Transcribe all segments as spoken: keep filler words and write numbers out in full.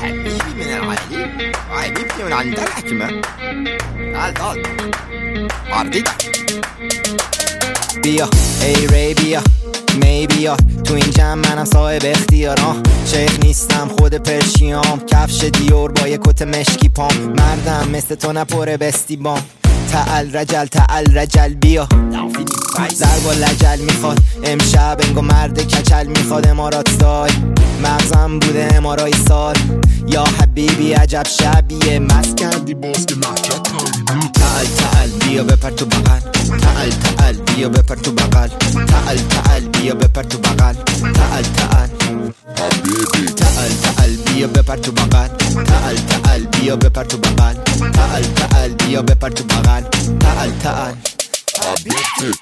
حبيبي من العلي عجبني من عند الحكمة. تعال تعال عرضيتك بیا ای ری بیا می بیا تو این جمع منم صاحب اختیارم. شیخ نیستم خود پرشیام، کفش دیور با یک کت مشکی پام. مردم مثل تو نپره بستی بام. تعال رجل تعال رجل بیا ضرب و لجل میخواد امشب انگو مرد کچل میخواد. امارات سای مغزم بوده امارای سال. یا حبیبی عجب شبیه مست کردی باز که محجب کردی. تعال تعال بیا بپر تو بغل. تعال تعال بیا بپر تو بغل. تعال تعال بیا بپر تو بغل. تعال تعال حبیبی. تعال تعال بیا بپر تو بغل. تعال تعال بیا بپر تو بغل. تعال تعال بیا بپر تو بغل. تعال تعال حبیبی.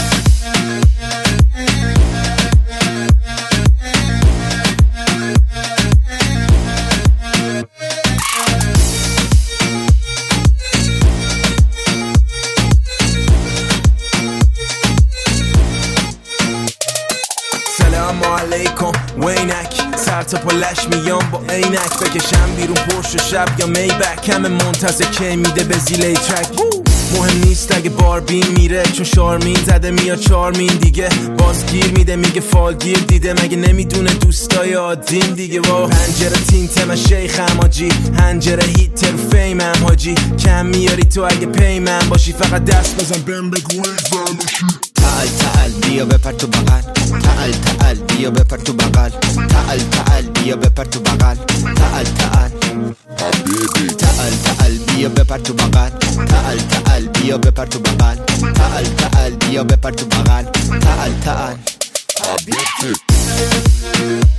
سلام علیکم وینک سر تا پلش میام با عینک. بکشم بیرون پرش و شب یا میبک. همه منتظر کی میده به زیلی ترک. مهم نیست اگه باربین میره چون شارمین زده میاد چارمین دیگه. بازگیر میده میگه فالگیر دیده. مگه نمیدونه دوستای عادیم دیگه. با پنجره تینت من شیخم حاجی. هنجره هیتر فیمم حاجی. کم میاری تو اگه پیمم باشی. فقط دست بزن بهم بگو ایزن باشی. تعال تعال بیا بپر تو بغل. تعال تعال بیا بپر تو بغل. تعال تعال بیا بپر تو بغل. تعال تعال حبیبی. تعال تعال بیا بپر تو بغل. تعال تعال بیا بپر تو بغل. تعال تعال بیا بپر تو بغل. تعال تعال حبیبی.